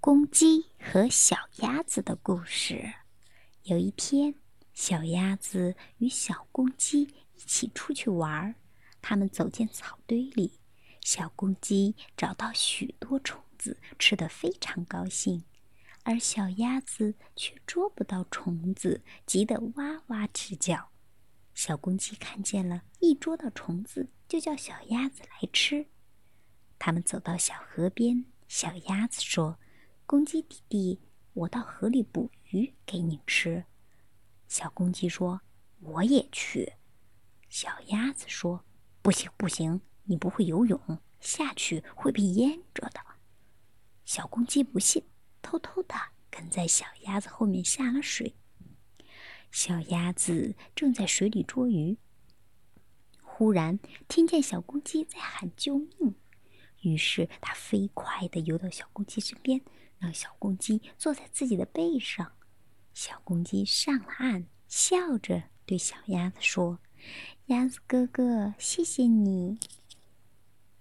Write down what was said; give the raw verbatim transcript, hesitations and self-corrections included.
公鸡和小鸭子的故事。有一天，小鸭子与小公鸡一起出去玩，它们走进草堆里，小公鸡找到许多虫子，吃得非常高兴，而小鸭子却捉不到虫子，急得哇哇直叫。小公鸡看见了，一捉到虫子就叫小鸭子来吃。他们走到小河边，小鸭子说：“公鸡弟弟，我到河里捕鱼给你吃。”小公鸡说：“我也去。”小鸭子说：“不行不行，你不会游泳，下去会被淹着的。”小公鸡不信，偷偷地跟在小鸭子后面下了水。小鸭子正在水里捉鱼，忽然听见小公鸡在喊救命，于是它飞快地游到小公鸡身边，让小公鸡坐在自己的背上。小公鸡上了岸，笑着对小鸭子说：“鸭子哥哥，谢谢你。”